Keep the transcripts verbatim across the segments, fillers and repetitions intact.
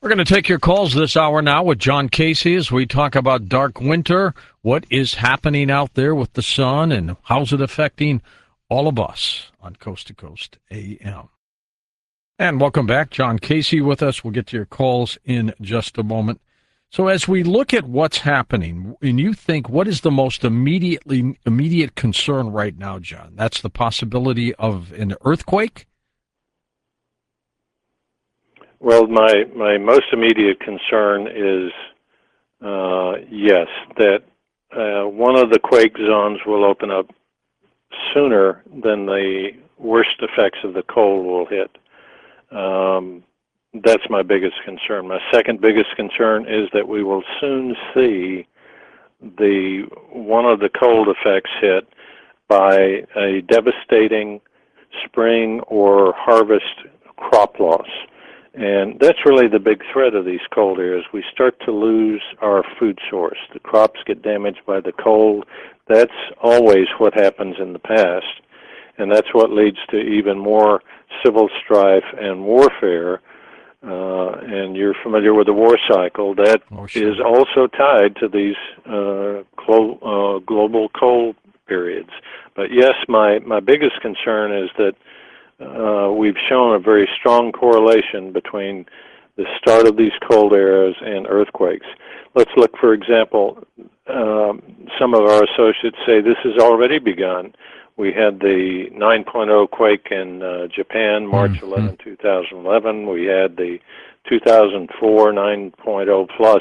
We're going to take your calls this hour now with John Casey as we talk about dark winter, what is happening out there with the sun, and how's it affecting all of us on Coast to Coast A M. And welcome back. John Casey with us. We'll get to your calls in just a moment. So as we look at what's happening, and you think, what is the most immediately immediate concern right now, John? That's the possibility of an earthquake? Well, my, my most immediate concern is, uh, yes, that uh, one of the quake zones will open up sooner than the worst effects of the cold will hit. Um, that's my biggest concern. My second biggest concern is that we will soon see the one of the cold effects hit by a devastating spring or harvest crop loss. And that's really the big threat of these cold areas. We start to lose our food source. The crops get damaged by the cold. That's always what happens in the past. And that's what leads to even more civil strife and warfare. Uh, and you're familiar with the war cycle. That oh, sure. is also tied to these uh, clo- uh, global cold periods. But yes, my, my biggest concern is that Uh, we've shown a very strong correlation between the start of these cold eras and earthquakes. Let's look, for example, um, some of our associates say this has already begun. We had the nine point oh quake in uh, Japan, March eleventh, two thousand eleven. We had the two thousand four nine point oh plus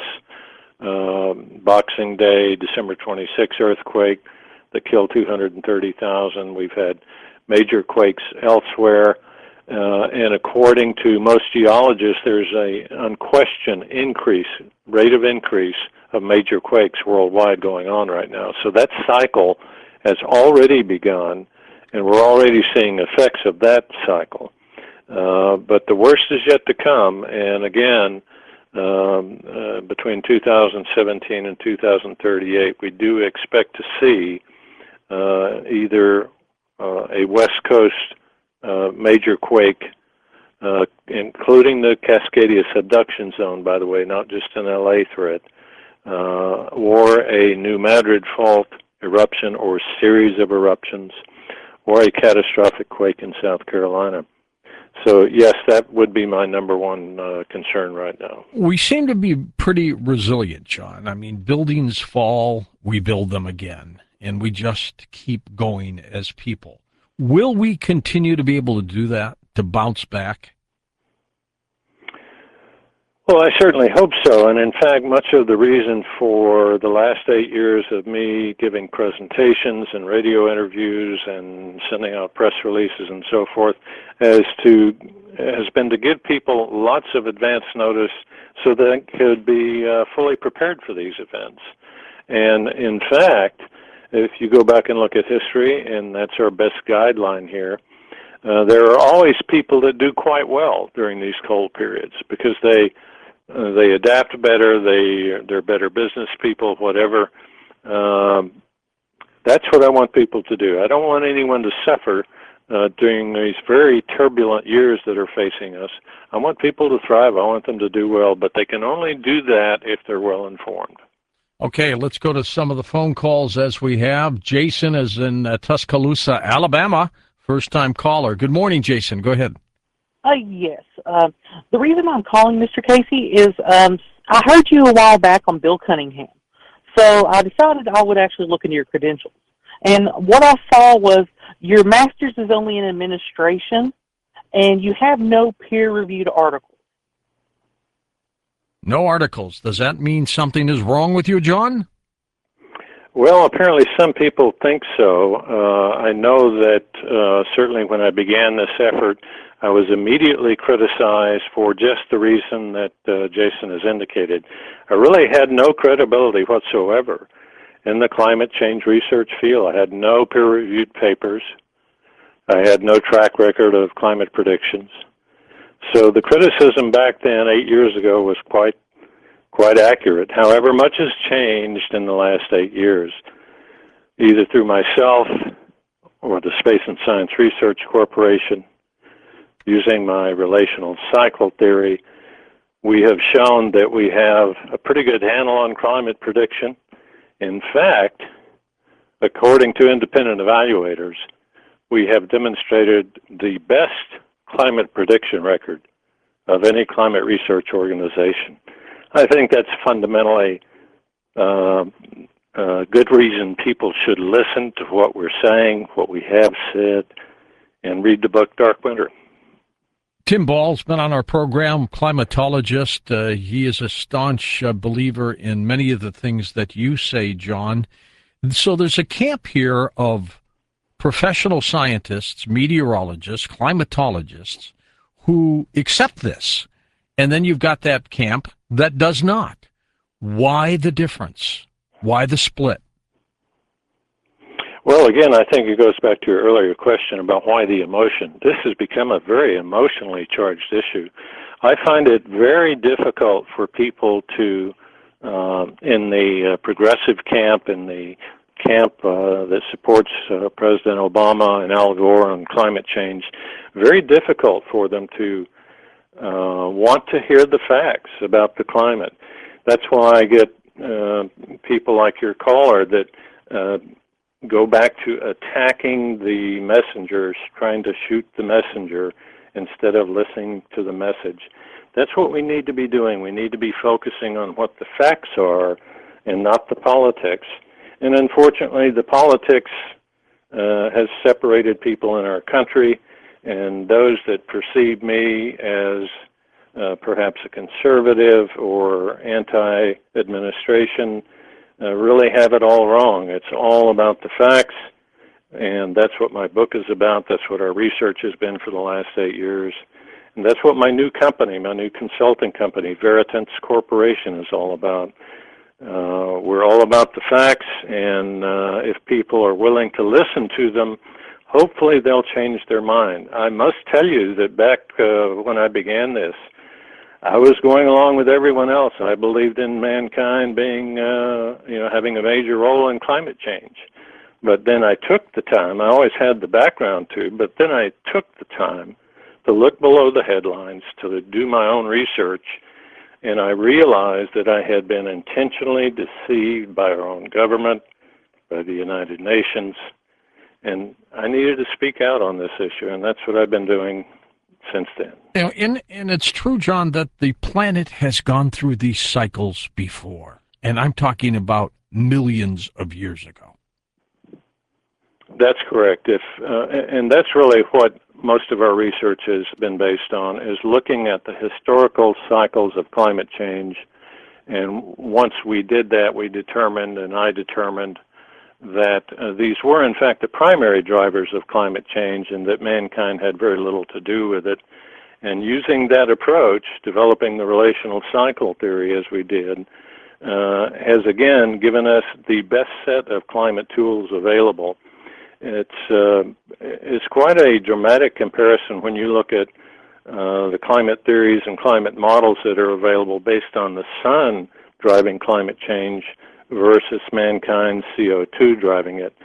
uh, Boxing Day, December twenty-sixth earthquake that killed two hundred thirty thousand. We've had major quakes elsewhere, uh, and according to most geologists, there's a unquestioned increase, rate of increase of major quakes worldwide going on right now. So that cycle has already begun, and we're already seeing effects of that cycle. Uh, but the worst is yet to come, and again, um, uh, between two thousand seventeen and two thousand thirty-eight, we do expect to see uh, either Uh, a West Coast uh, major quake, uh, including the Cascadia subduction zone, by the way, not just an L A threat, uh, or a New Madrid fault eruption or series of eruptions, or a catastrophic quake in South Carolina. So, yes, that would be my number one uh, concern right now. We seem to be pretty resilient, John. I mean, buildings fall, we build them again. And we just keep going as people. Will we continue to be able to do that, to bounce back? Well, I certainly hope so. And in fact, much of the reason for the last eight years of me giving presentations and radio interviews and sending out press releases and so forth has to has been to give people lots of advance notice so they could be uh, fully prepared for these events. And in fact, if you go back and look at history, and that's our best guideline here, uh, there are always people that do quite well during these cold periods because they uh, they adapt better, they they're better business people, whatever. Um, that's what I want people to do. I don't want anyone to suffer uh, during these very turbulent years that are facing us. I want people to thrive. I want them to do well, but they can only do that if they're well informed. Okay, let's go to some of the phone calls as we have. Jason is in uh, Tuscaloosa, Alabama, first-time caller. Good morning, Jason. Go ahead. Uh, yes. Uh, the reason I'm calling, Mister Casey, is um, I heard you a while back on Bill Cunningham. So I decided I would actually look into your credentials. And what I saw was your master's is only in administration, and you have no peer-reviewed articles. No articles. Does that mean something is wrong with you, John? Well, apparently some people think so. Uh, I know that uh, certainly when I began this effort, I was immediately criticized for just the reason that uh, Jason has indicated. I really had no credibility whatsoever in the climate change research field. I had no peer-reviewed papers. I had no track record of climate predictions. So the criticism back then, eight years ago, was quite quite accurate. However, much has changed in the last eight years, either through myself or the Space and Science Research Corporation, using my relational cycle theory, we have shown that we have a pretty good handle on climate prediction. In fact, according to independent evaluators, we have demonstrated the best climate prediction record of any climate research organization. I think that's fundamentally uh, a good reason people should listen to what we're saying, what we have said, and read the book Dark Winter. Tim Ball's been on our program, climatologist. Uh, he is a staunch uh, believer in many of the things that you say, John. So there's a camp here of professional scientists, meteorologists, climatologists who accept this. And then you've got that camp that does not. Why the difference? Why the split? Well, again, I think it goes back to your earlier question about why the emotion. This has become a very emotionally charged issue. I find it very difficult for people to, uh, in the uh, progressive camp, in the camp uh, that supports uh, President Obama and Al Gore on climate change, very difficult for them to uh, want to hear the facts about the climate. That's why I get uh, people like your caller that uh, go back to attacking the messengers, trying to shoot the messenger instead of listening to the message. That's what we need to be doing. We need to be focusing on what the facts are and not the politics. And unfortunately, the politics uh, has separated people in our country, and those that perceive me as uh, perhaps a conservative or anti-administration uh, really have it all wrong. It's all about the facts, and that's what my book is about. That's what our research has been for the last eight years. And that's what my new company, my new consulting company, Veritance Corporation, is all about. Uh, we're all about the facts, and uh, if people are willing to listen to them, hopefully they'll change their mind. I must tell you that back uh, when I began this, I was going along with everyone else. I believed in mankind being, uh, you know, having a major role in climate change. But then I took the time, I always had the background too, but then I took the time to look below the headlines, to do my own research, and I realized that I had been intentionally deceived by our own government, by the United Nations, and I needed to speak out on this issue, and that's what I've been doing since then. You know, and, and it's true, John, that the planet has gone through these cycles before, and I'm talking about millions of years ago. That's correct. If uh, and that's really what most of our research has been based on, is looking at the historical cycles of climate change. And once we did that, we determined, and I determined, that uh, these were in fact the primary drivers of climate change and that mankind had very little to do with it. And using that approach, developing the relational cycle theory as we did, uh, has again given us the best set of climate tools available. It's uh, it's quite a dramatic comparison when you look at uh, the climate theories and climate models that are available based on the sun driving climate change versus mankind's C O two driving it.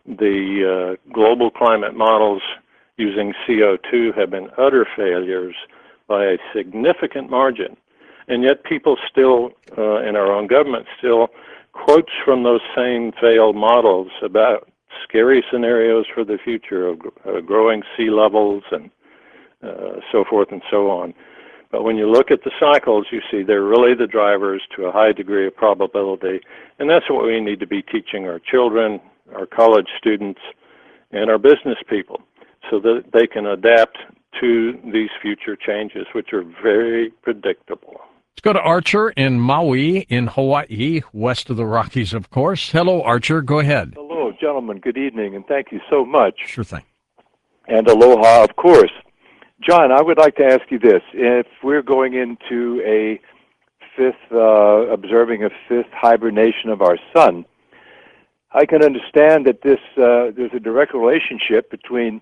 The uh, global climate models using C O two have been utter failures by a significant margin, and yet people still, uh, in our own government, still quotes from those same failed models about scary scenarios for the future of uh, growing sea levels and uh, so forth and so on. But when you look at the cycles, you see they're really the drivers to a high degree of probability, and that's what we need to be teaching our children, our college students, and our business people, so that they can adapt to these future changes, which are very predictable. Let's go to Archer in Maui in Hawaii, west of the Rockies, of course. Hello, Archer. Go ahead. Hello, gentlemen. Good evening, and thank you so much. Sure thing. And aloha, of course. John, I would like to ask you this. If we're going into a fifth, uh, observing a fifth hibernation of our sun, I can understand that this uh, there's a direct relationship between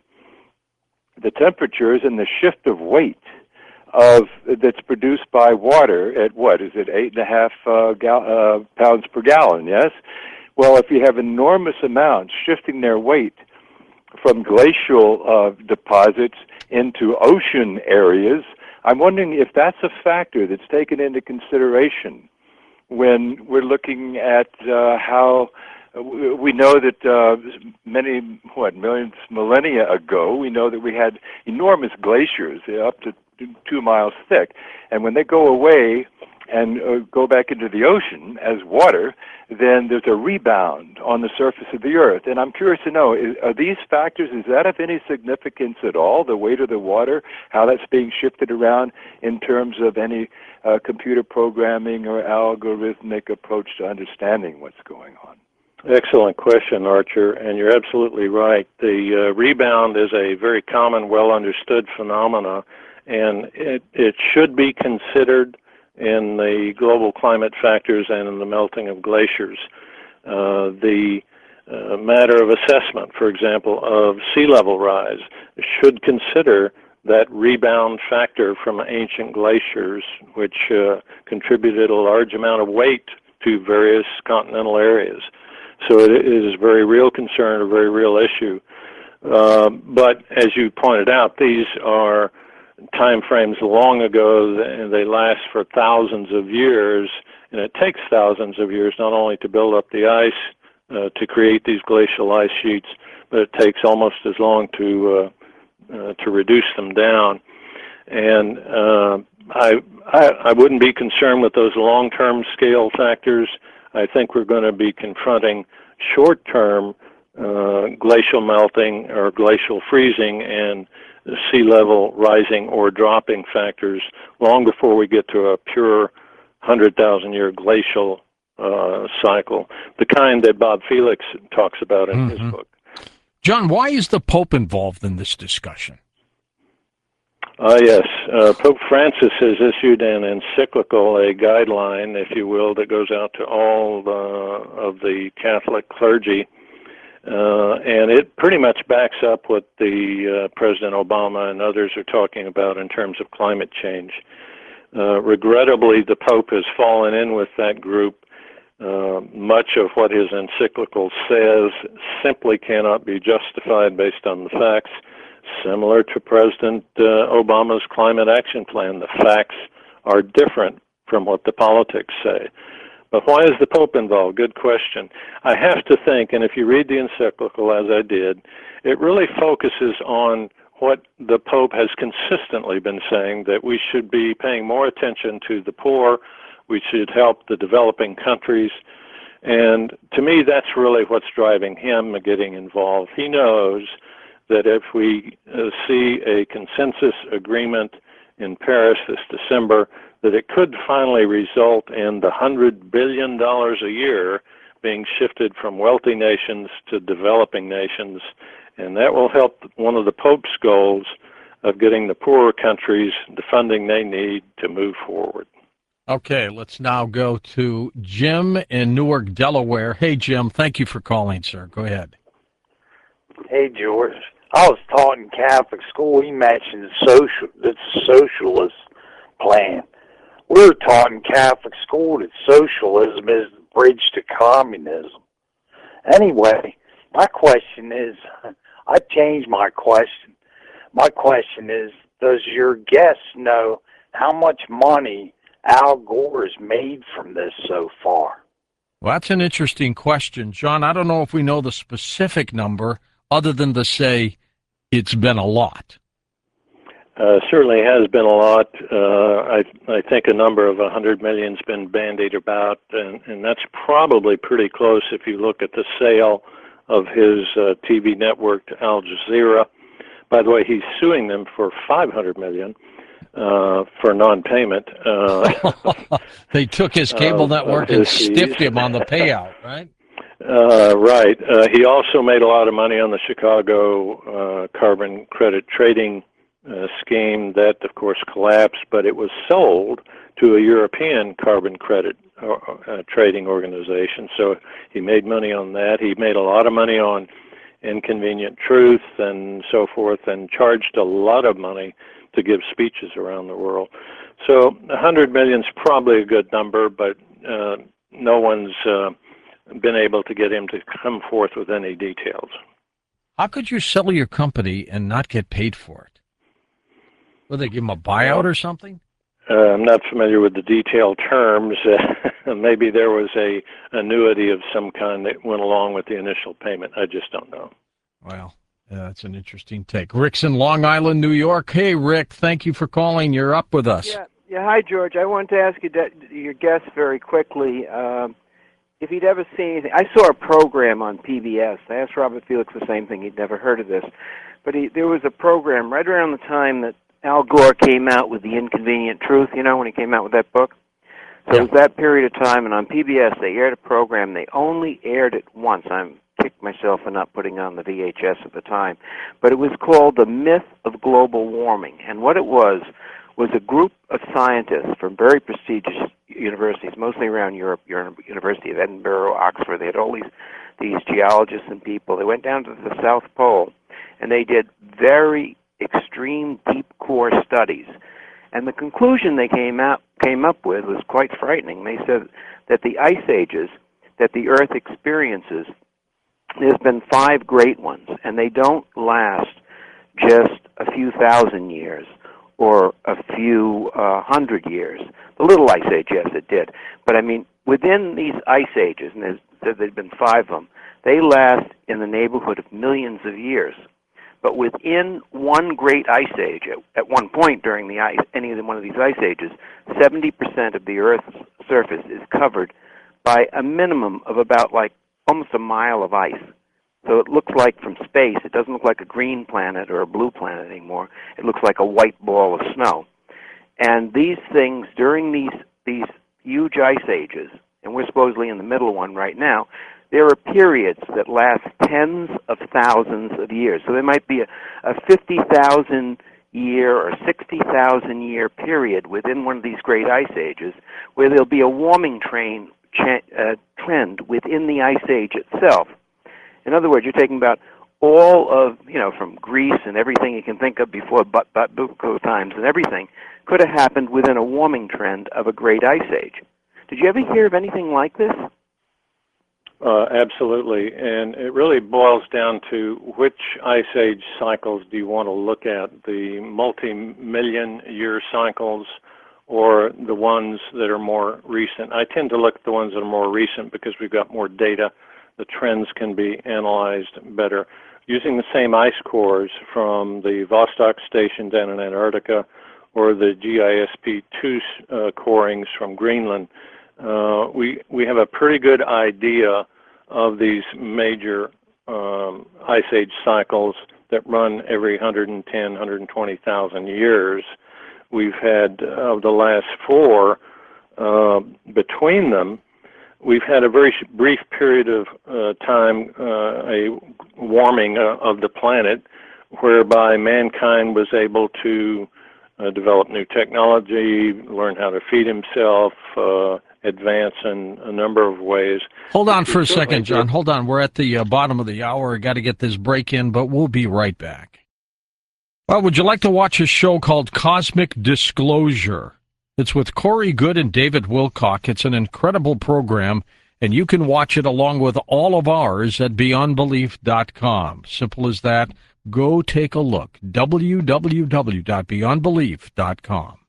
the temperatures and the shift of weight of that's produced by water at what is it eight and a half uh, gal- uh, pounds per gallon? Yes. Well, if you have enormous amounts shifting their weight from glacial uh, deposits into ocean areas, I'm wondering if that's a factor that's taken into consideration when we're looking at uh, how we know that uh, many, what, millions, millennia ago, we know that we had enormous glaciers up to two miles thick. And when they go away and uh, go back into the ocean as water, then there's a rebound on the surface of the Earth. And I'm curious to know, is, are these factors, is that of any significance at all, the weight of the water, how that's being shifted around in terms of any uh, computer programming or algorithmic approach to understanding what's going on? Excellent question, Archer, and you're absolutely right. The uh, rebound is a very common, well-understood phenomena, and it, it should be considered in the global climate factors and in the melting of glaciers. Uh, the uh, matter of assessment, for example, of sea level rise should consider that rebound factor from ancient glaciers, which uh, contributed a large amount of weight to various continental areas. So it is a very real concern, a very real issue. Uh, but as you pointed out, these are time frames long ago, and they last for thousands of years, and it takes thousands of years not only to build up the ice uh, to create these glacial ice sheets, but it takes almost as long to uh, uh, to reduce them down. And uh, I, I I wouldn't be concerned with those long-term scale factors. I think we're going to be confronting short-term uh, glacial melting or glacial freezing and sea level rising or dropping factors long before we get to a pure one hundred thousand year glacial uh, cycle, the kind that Bob Felix talks about in mm-hmm. his book. John, why is the Pope involved in this discussion? Uh, yes, uh, Pope Francis has issued an encyclical, a guideline, if you will, that goes out to all uh, of the Catholic clergy, uh, and it pretty much backs up what the uh, President Obama and others are talking about in terms of climate change. Uh, regrettably, the Pope has fallen in with that group. Uh, much of what his encyclical says simply cannot be justified based on the facts. Similar to President uh, Obama's climate action plan, the facts are different from what the politics say. But why is the Pope involved? Good question. I have to think, and if you read the encyclical as I did, it really focuses on what the Pope has consistently been saying, that we should be paying more attention to the poor, we should help the developing countries, and to me that's really what's driving him getting involved. He knows that if we uh, see a consensus agreement in Paris this December, that it could finally result in the one hundred billion dollars a year being shifted from wealthy nations to developing nations, and that will help one of the Pope's goals of getting the poorer countries the funding they need to move forward. Okay, let's now go to Jim in Newark, Delaware. Hey, Jim, thank you for calling, sir. Go ahead. Hey, George. I was taught in Catholic school. He mentioned social, the socialist plan. We were taught in Catholic school that socialism is the bridge to communism. Anyway, my question is, I changed my question. My question is, does your guest know how much money Al Gore has made from this so far? Well, that's an interesting question, John. I don't know if we know the specific number, other than to say it's been a lot. Uh, certainly has been a lot. Uh, I, I think a number of one hundred million has been bandied about, and, and that's probably pretty close if you look at the sale of his uh, T V network to Al Jazeera. By the way, he's suing them for five hundred million dollars uh, for non-payment. Uh, they took his cable uh, network and stiffed him on the payout, right? Uh, right. Uh, he also made a lot of money on the Chicago uh, carbon credit trading uh, scheme. That, of course, collapsed, but it was sold to a European carbon credit uh, uh, trading organization. So he made money on that. He made a lot of money on Inconvenient Truth and so forth, and charged a lot of money to give speeches around the world. So one hundred million is probably a good number, but uh, no one's uh, been able to get him to come forth with any details. How could you sell your company and not get paid for it? Will they give them a buyout or something? Uh, I'm not familiar with the detailed terms. Uh, maybe there was a annuity of some kind that went along with the initial payment. I just don't know. Well, yeah, that's an interesting take. Rick's in Long Island, New York. Hey, Rick, thank you for calling. You're up with us. Yeah, yeah. Hi, George. I wanted to ask you that, your guest very quickly um, if he'd ever seen anything. I saw a program on P B S. I asked Robert Felix the same thing. He'd never heard of this. But he, there was a program right around the time that Al Gore came out with The Inconvenient Truth, you know, when he came out with that book. So Yeah. it was that period of time, and on P B S they aired a program. They only aired it once. I'm kicked myself for not putting on the V H S at the time. But it was called The Myth of Global Warming. And what it was was a group of scientists from very prestigious universities, mostly around Europe, University of Edinburgh, Oxford. They had all these, these geologists and people. They went down to the South Pole, and they did very extreme deep core studies, and the conclusion they came out came up with was quite frightening. They said that the ice ages that the Earth experiences, there's been five great ones, and they don't last just a few thousand years or a few uh, hundred years. The Little Ice Age, yes, it did, but I mean within these ice ages, and there's there've been five of them, they last in the neighborhood of millions of years. But within one great ice age, at, at one point during the ice, any one of these ice ages, seventy percent of the Earth's surface is covered by a minimum of about like almost a mile of ice. So it looks like from space, it doesn't look like a green planet or a blue planet anymore. It looks like a white ball of snow. And these things, during these, these huge ice ages, and we're supposedly in the middle of one right now, there are periods that last tens of thousands of years. So there might be a, a fifty thousand year or sixty thousand year period within one of these great ice ages where there'll be a warming train cha- uh, trend within the ice age itself. In other words, you're taking about all of, you know, from Greece and everything you can think of before but, but biblical times and everything could have happened within a warming trend of a great ice age. Did you ever hear of anything like this? Uh, absolutely, and it really boils down to which ice age cycles do you want to look at, the multi-million year cycles or the ones that are more recent. I tend to look at the ones that are more recent because we've got more data. The trends can be analyzed better. Using the same ice cores from the Vostok Station down in Antarctica or the G I S P two uh, corings from Greenland, Uh, we we have a pretty good idea of these major um, ice age cycles that run every one hundred ten, one hundred twenty thousand years. We've had, of the last four, uh, between them, we've had a very brief period of uh, time, uh, a warming uh, of the planet, whereby mankind was able to uh, develop new technology, learn how to feed himself, uh, advance in a number of ways. Hold on for a second, John. Hold on. We're at the uh, bottom of the hour. Got to get this break in, but we'll be right back. Well, would you like to watch a show called Cosmic Disclosure? It's with Corey Good and David Wilcock. It's an incredible program, and you can watch it along with all of ours at beyond belief dot com. Simple as that. Go take a look. w w w dot beyond belief dot com.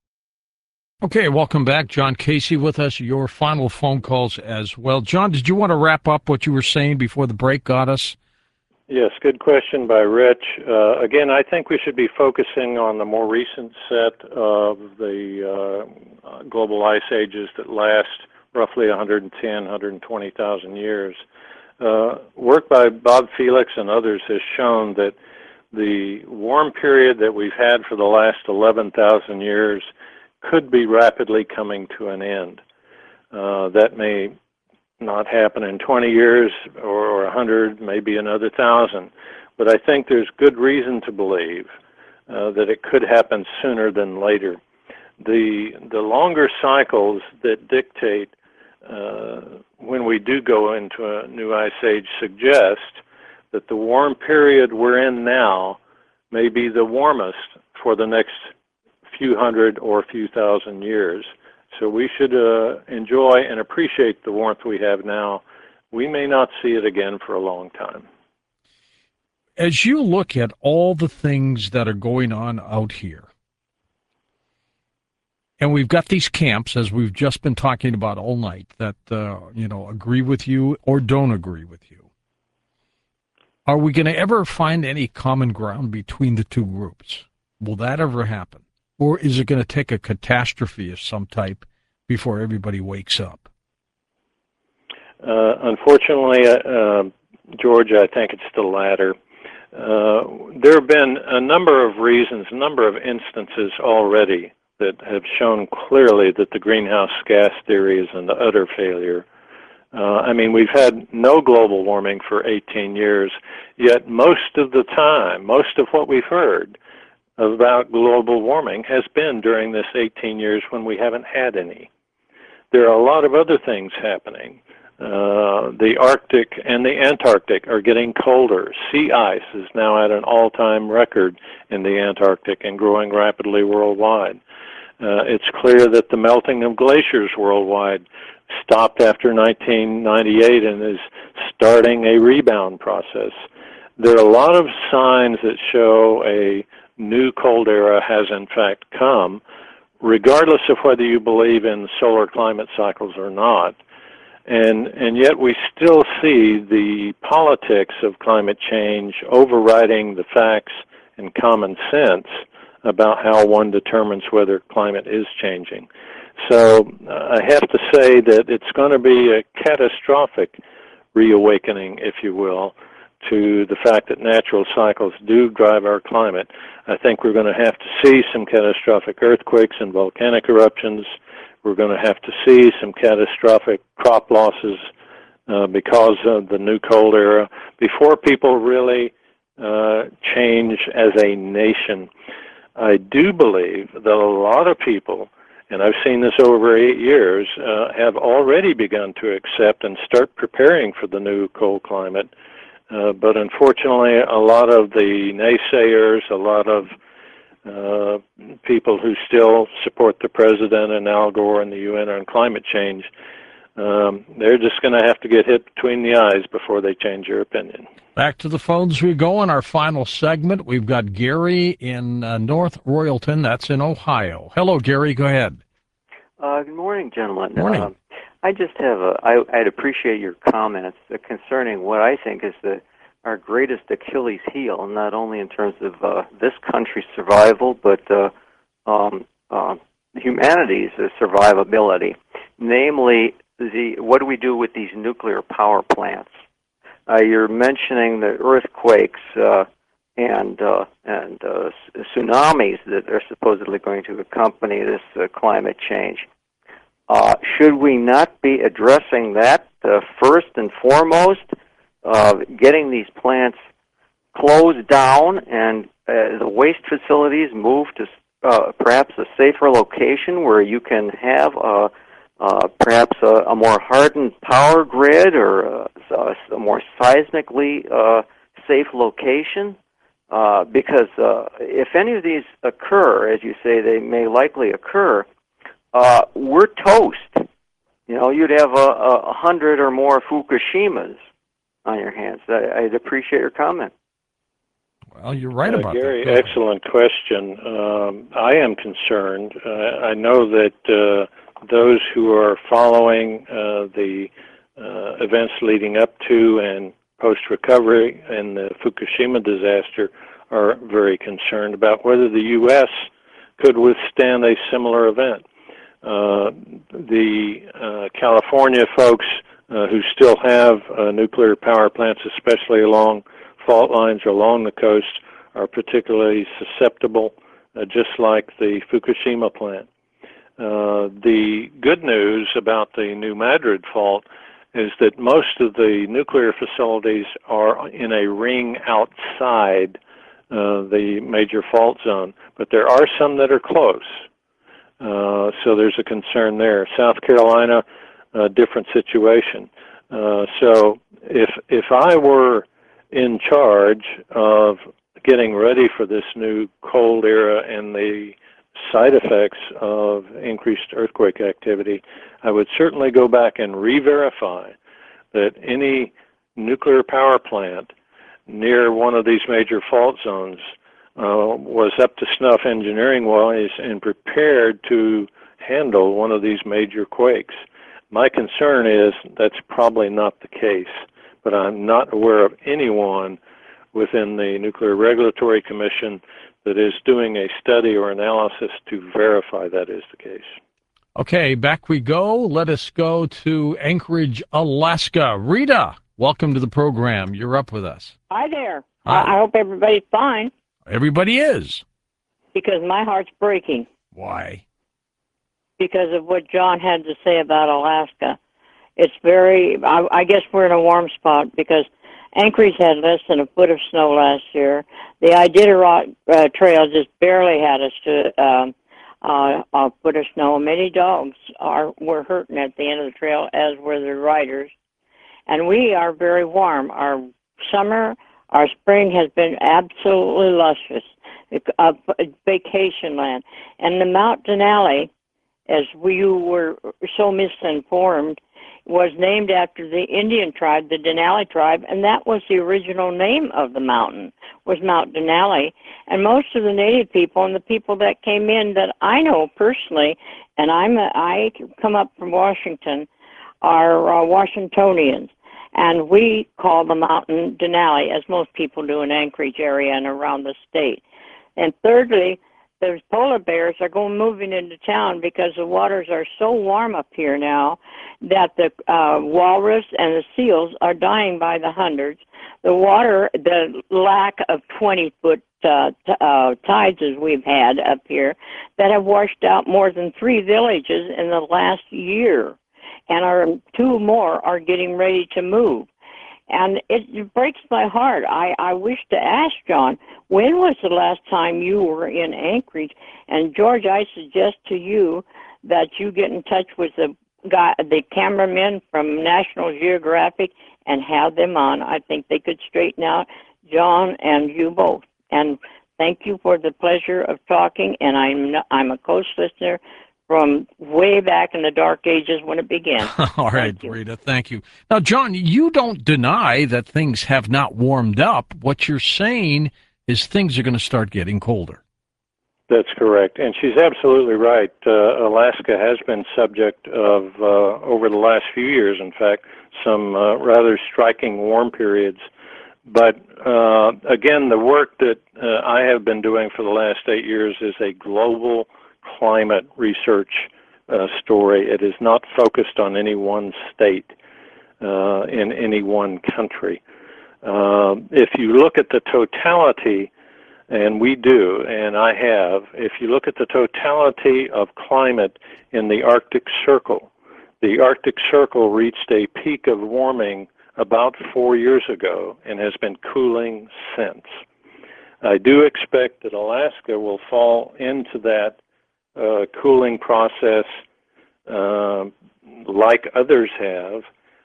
Okay, welcome back. John Casey with us. Your final phone calls as well. John, did you want to wrap up what you were saying before the break got us? Yes, good question by Rich. Uh, again, I think we should be focusing on the more recent set of the uh, global ice ages that last roughly one hundred ten, one hundred twenty thousand years. Uh, work by Bob Felix and others has shown that the warm period that we've had for the last eleven thousand years could be rapidly coming to an end. Uh, that may not happen in twenty years or, or one hundred, maybe another one thousand. But I think there's good reason to believe uh, that it could happen sooner than later. The, the longer cycles that dictate uh, when we do go into a new ice age suggest that the warm period we're in now may be the warmest for the next few hundred or few thousand years. So we should uh, enjoy and appreciate the warmth we have now. We may not see it again for a long time. As you look at all the things that are going on out here, And we've got these camps, as we've just been talking about all night, that, uh, you know, agree with you or don't agree with you. Are we going to ever find any common ground between the two groups? Will that ever happen? Or is it going to take a catastrophe of some type before everybody wakes up? Uh, unfortunately, uh, George, I think it's the latter. Uh, there have been a number of reasons, a number of instances already that have shown clearly that the greenhouse gas theory is an utter failure. Uh, I mean, we've had no global warming for eighteen years, yet most of the time, most of what we've heard about global warming has been during this eighteen years when we haven't had any. There are a lot of other things happening. Uh, the Arctic and the Antarctic are getting colder. Sea ice is now at an all-time record in the Antarctic and growing rapidly worldwide. Uh, it's clear that the melting of glaciers worldwide stopped after nineteen ninety-eight and is starting a rebound process. There are a lot of signs that show a new cold era has in fact come, regardless of whether you believe in solar climate cycles or not. And and yet we still see the politics of climate change overriding the facts and common sense about how one determines whether climate is changing. So uh, I have to say that it's going to be a catastrophic reawakening, if you will, to the fact that natural cycles do drive our climate. I think we're going to have to see some catastrophic earthquakes and volcanic eruptions. We're going to have to see some catastrophic crop losses uh, because of the new cold era before people really uh, change as a nation. I do believe that a lot of people, and I've seen this over eight years, uh, have already begun to accept and start preparing for the new cold climate. Uh, but unfortunately, a lot of the naysayers, a lot of uh, people who still support the president and Al Gore and the U N on climate change, um, they're just going to have to get hit between the eyes before they change their opinion. Back to the phones we go in our final segment. We've got Gary in uh, North Royalton. That's in Ohio. Hello, Gary. Go ahead. Uh, good morning, gentlemen. Morning. Uh, I just have a, I, I'd appreciate your comments concerning what I think is the our greatest Achilles heel, not only in terms of uh, this country's survival, but uh, um, uh, humanity's uh, survivability. Namely, the what do we do with these nuclear power plants? Uh, you're mentioning the earthquakes uh, and uh, and uh, tsunamis that are supposedly going to accompany this uh, climate change. Uh, should we not be addressing that uh, first and foremost, uh, getting these plants closed down and uh, the waste facilities moved to uh, perhaps a safer location where you can have a, uh, perhaps a, a more hardened power grid or a, a more seismically uh, safe location? Uh, because uh, if any of these occur, as you say, they may likely occur, Uh, we're toast. You know, you'd have a, a hundred or more Fukushimas on your hands. I, I'd appreciate your comment. Well, you're right uh, about Gary, that. Gary, excellent question. Um, I am concerned. Uh, I know that uh, those who are following uh, the uh, events leading up to and post-recovery and the Fukushima disaster are very concerned about whether the U S could withstand a similar event. Uh, the uh, California folks uh, who still have uh, nuclear power plants, especially along fault lines or along the coast, are particularly susceptible, uh, just like the Fukushima plant. Uh, the good news about the New Madrid fault is that most of the nuclear facilities are in a ring outside uh, the major fault zone, but there are some that are close. Uh, so there's a concern there. South Carolina, a different situation. Uh, so if if I were in charge of getting ready for this new cold era and the side effects of increased earthquake activity, I would certainly go back and re-verify that any nuclear power plant near one of these major fault zones Uh, was up to snuff engineering-wise and prepared to handle one of these major quakes. My concern is that's probably not the case, but I'm not aware of anyone within the Nuclear Regulatory Commission that is doing a study or analysis to verify that is the case. Okay, back we go. Let us go to Anchorage, Alaska. Rita, welcome to the program. You're up with us. Hi there. Hi. I hope everybody's fine, Everybody is. because my heart's breaking Why? because of what John had to say about Alaska. It's very, I, I guess we're in a warm spot because Anchorage had less than a foot of snow last year. The Iditarod uh, Trail just barely had us to um, uh, a foot of snow. Many dogs are were hurting at the end of the trail, as were the riders. And we are very warm. Our summer, our spring has been absolutely luscious, a vacation land. And the Mount Denali, as we were so misinformed, was named after the Indian tribe, the Denali tribe, and that was the original name of the mountain, was Mount Denali. And most of the native people and the people that came in that I know personally, and I'm a, I come up from Washington, are uh, Washingtonians. And we call the mountain Denali, as most people do in Anchorage area and around the state. And thirdly, those polar bears are going moving into town because the waters are so warm up here now that the uh, walrus and the seals are dying by the hundreds. The water, the lack of twenty-foot uh, t- uh, tides as we've had up here that have washed out more than three villages in the last year, and our two more are getting ready to move. And it breaks my heart. I, I wish to ask John, when was the last time you were in Anchorage? And George, I suggest to you that you get in touch with the guy, the cameramen from National Geographic, and have them on. I think they could straighten out John and you both. And thank you for the pleasure of talking. And I'm not, I'm a Coast listener from way back in the dark ages when it began. All right, Thank you. Rita, thank you. Now, John, you don't deny that things have not warmed up. What you're saying is things are going to start getting colder. That's correct. And she's absolutely right. Uh, Alaska has been subject of, uh, over the last few years, in fact, some uh, rather striking warm periods. But uh, again, the work that uh, I have been doing for the last eight years is a global climate research uh, story. It is not focused on any one state uh, in any one country. Uh, if you look at the totality, and we do, and I have, if you look at the totality of climate in the Arctic Circle, the Arctic Circle reached a peak of warming about four years ago and has been cooling since. I do expect that Alaska will fall into that Uh, cooling process uh, like others have,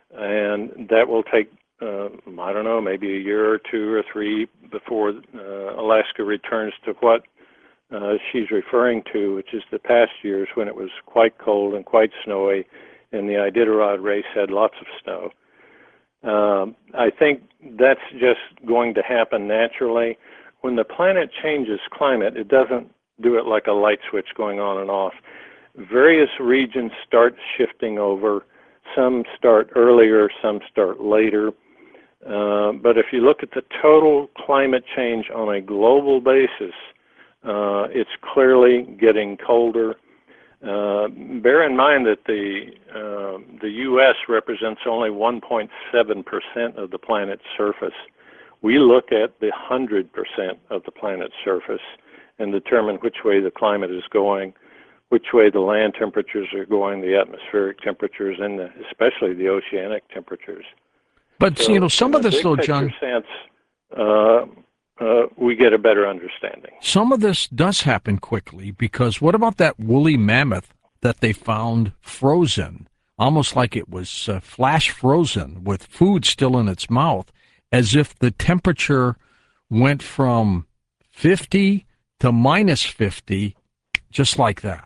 and that will take, uh, I don't know, maybe a year or two or three before uh, Alaska returns to what uh, she's referring to, which is the past years when it was quite cold and quite snowy, and the Iditarod race had lots of snow. Um, I think that's just going to happen naturally. When the planet changes climate, it doesn't do it like a light switch going on and off. Various regions start shifting over. Some start earlier, some start later. Uh, but if you look at the total climate change on a global basis, uh, it's clearly getting colder. Uh, bear in mind that the uh, the U S represents only one point seven percent of the planet's surface. We look at the one hundred percent of the planet's surface and determine which way the climate is going, which way the land temperatures are going, the atmospheric temperatures, and the, especially the oceanic temperatures. But, So, you know, some in of a this, big though, picture John, sense, uh, uh, we get a better understanding. some of this does happen quickly because what about that woolly mammoth that they found frozen, almost like it was uh, flash frozen with food still in its mouth, as if the temperature went from fifty to minus fifty, just like that?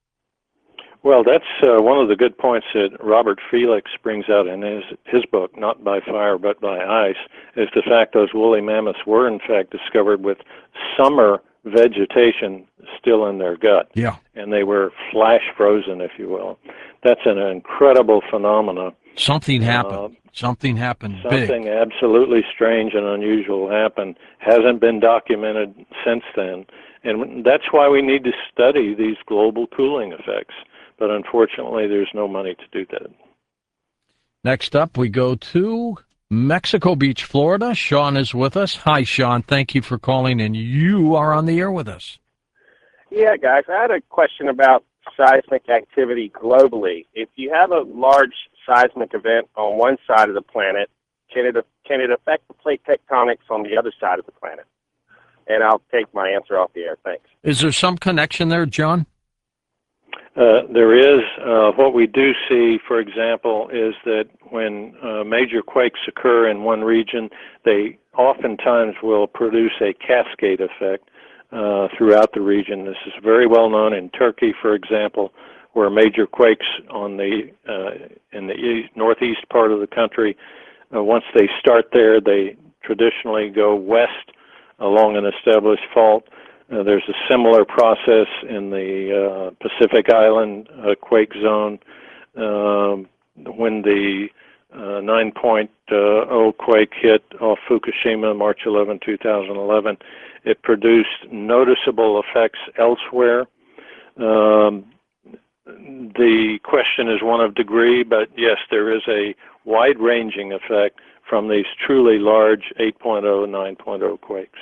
Well, that's uh, one of the good points that Robert Felix brings out in his, his book, Not by Fire but by Ice, is the fact those woolly mammoths were in fact discovered with summer vegetation still in their gut. Yeah. And they were flash frozen, if you will. That's an incredible phenomenon. Something happened. Uh, something happened Something big. absolutely strange and unusual happened. Hasn't been documented since then. And that's why we need to study these global cooling effects. But unfortunately, there's no money to do that. Next up, we go to Mexico Beach, Florida. Sean is with us. Hi, Sean. Thank you for calling, and you are on the air with us. Yeah, guys, I had a question about seismic activity globally. If you have a large seismic event on one side of the planet, can it can it affect the plate tectonics on the other side of the planet? And I'll take my answer off the air. Thanks. Is there some connection there, John? Uh, there is. Uh, what we do see, for example, is that when uh, major quakes occur in one region, they oftentimes will produce a cascade effect uh, throughout the region. This is very well known in Turkey, for example, where major quakes on the uh, in the east, northeast part of the country, uh, once they start there, they traditionally go west along an established fault. Uh, there's a similar process in the uh, Pacific Island uh, quake zone. Um, when the uh, nine point oh quake hit off Fukushima March eleventh, two thousand eleven, it produced noticeable effects elsewhere. Um, the question is one of degree, but yes, there is a wide-ranging effect from these truly large eight point oh, nine point oh quakes.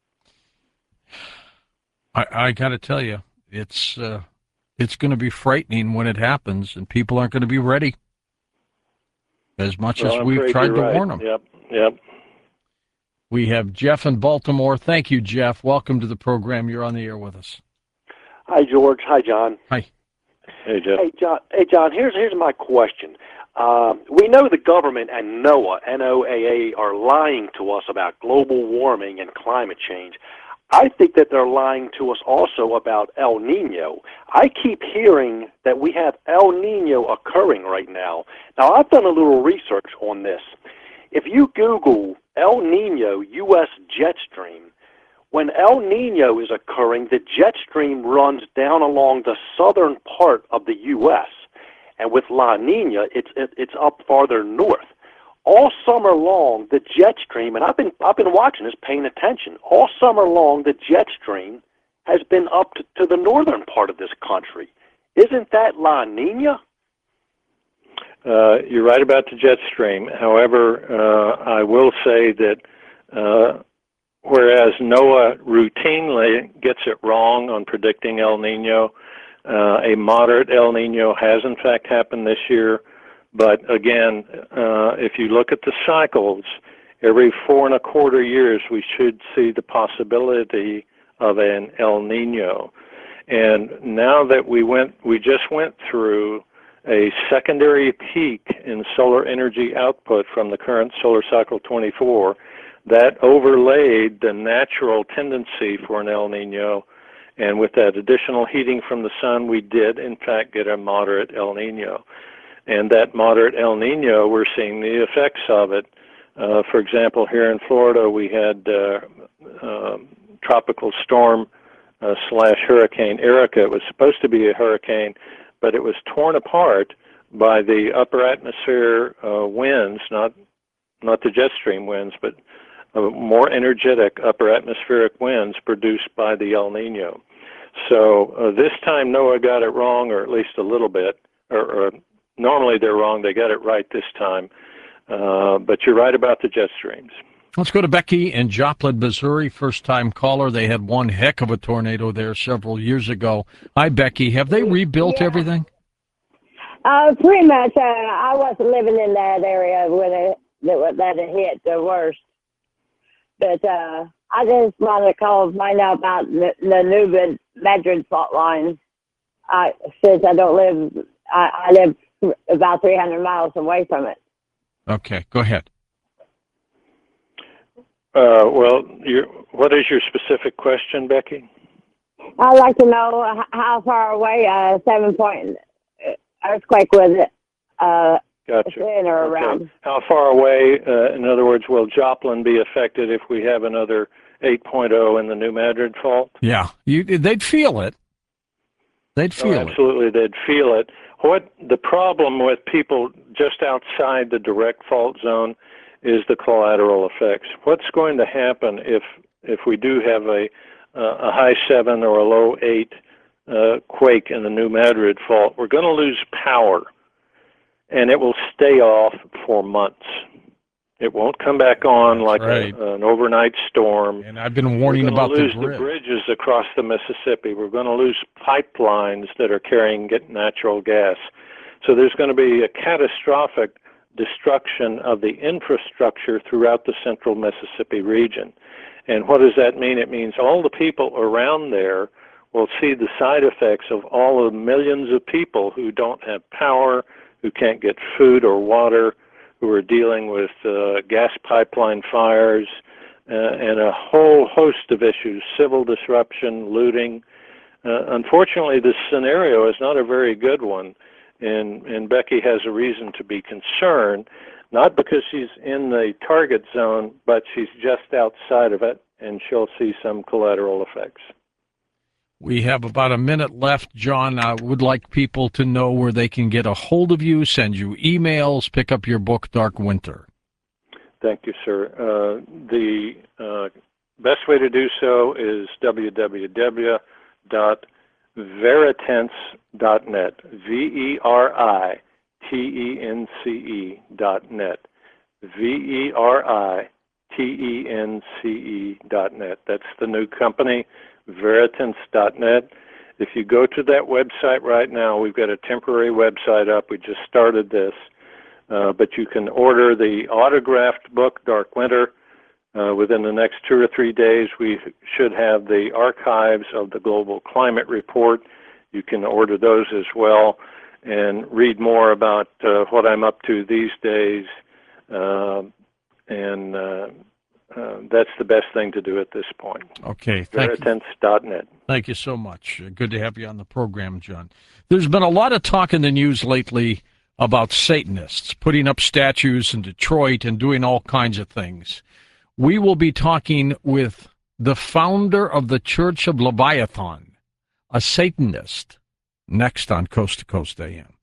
I, I got to tell you, it's uh, it's going to be frightening when it happens, and people aren't going to be ready. As much well, as I'm we've tried to right. warn them. Yep, yep. We have Jeff in Baltimore. Thank you, Jeff. Welcome to the program. You're on the air with us. Hi, George. Hi, John. Hi. Hey, Jeff. Hey, John. Hey, John. Here's here's my question. Uh, we know the government and NOAA, N O A A, are lying to us about global warming and climate change. I think that they're lying to us also about El Nino. I keep hearing that we have El Nino occurring right now. Now, I've done a little research on this. If you Google El Nino U S jet stream, when El Nino is occurring, the jet stream runs down along the southern part of the U S, and with La Nina, it's it, it's up farther north. All summer long, the jet stream, and I've been I've been watching this, paying attention. All summer long, the jet stream has been up to, to the northern part of this country. Isn't that La Nina? Uh, you're right about the jet stream. However, uh, I will say that uh, whereas NOAA routinely gets it wrong on predicting El Nino, uh, a moderate El Nino has in fact happened this year. But again, uh, if you look at the cycles, every four and a quarter years we should see the possibility of an El Nino. And now that we went, we just went through a secondary peak in solar energy output from the current solar cycle twenty-four, that overlaid the natural tendency for an El Nino. And with that additional heating from the sun, we did in fact get a moderate El Nino. And that moderate El Nino, we're seeing the effects of it. Uh, for example, here in Florida, we had uh, uh, tropical storm uh, slash Hurricane Erica. It was supposed to be a hurricane, but it was torn apart by the upper atmosphere uh, winds, not not the jet stream winds, but uh, more energetic upper atmospheric winds produced by the El Nino. So uh, this time NOAA got it wrong, or at least a little bit, or, or normally they're wrong. They got it right this time. Uh, but you're right about the jet streams. Let's go to Becky in Joplin, Missouri. First-time caller. They had one heck of a tornado there several years ago. Hi, Becky. Have they rebuilt yeah. everything? Uh, pretty much. Uh, I wasn't living in that area when it that, that it hit the worst. But uh, I just wanted to call and find out about the, the new Madrid fault line. Uh, since I don't live, I, I live about three hundred miles away from it. Okay, go ahead. Uh, well, your, what is your specific question, Becky? I'd like to know how far away a seven point earthquake was it uh, gotcha. in or okay. around. How far away, uh, in other words, will Joplin be affected if we have another eight point oh in the New Madrid Fault? Yeah, you, they'd feel it. They'd feel oh, absolutely, it. they'd feel it. What the problem with people just outside the direct fault zone is the collateral effects. What's going to happen if if we do have a uh, a high seven or a low eight uh, quake in the New Madrid Fault? We're going to lose power, and it will stay off for months. It won't come back on That's like right. a, an overnight storm. And I've been warning We're about going to the lose grid. the bridges across the Mississippi. We're going to lose pipelines that are carrying natural gas. So there's going to be a catastrophic destruction of the infrastructure throughout the central Mississippi region. And what does that mean? It means all the people around there will see the side effects of all the millions of people who don't have power, who can't get food or water, who are dealing with uh, gas pipeline fires, uh, and a whole host of issues, civil disruption, looting. Uh, unfortunately, this scenario is not a very good one, and, and Becky has a reason to be concerned, not because she's in the target zone, but she's just outside of it, and she'll see some collateral effects. We have about a minute left, John. I would like people to know where they can get a hold of you, send you emails, pick up your book, Dark Winter. Thank you, sir. Uh, the uh, best way to do so is w w w dot veritence dot net, V E R I T E N C E dot net, V E R I T E N C E dot net. That's the new company. Veritence dot net. If you go to that website right now, we've got a temporary website up. We just started this, uh, but you can order the autographed book, Dark Winter. Uh, within the next two or three days, we should have the archives of the Global Climate Report. You can order those as well and read more about uh, what I'm up to these days, uh, and uh, Uh, that's the best thing to do at this point. Okay, thank Veritence dot net. Thank you so much. Good to have you on the program, John. There's been a lot of talk in the news lately about Satanists putting up statues in Detroit and doing all kinds of things. We will be talking with the founder of the Church of Leviathan, a Satanist, next on Coast to Coast A M.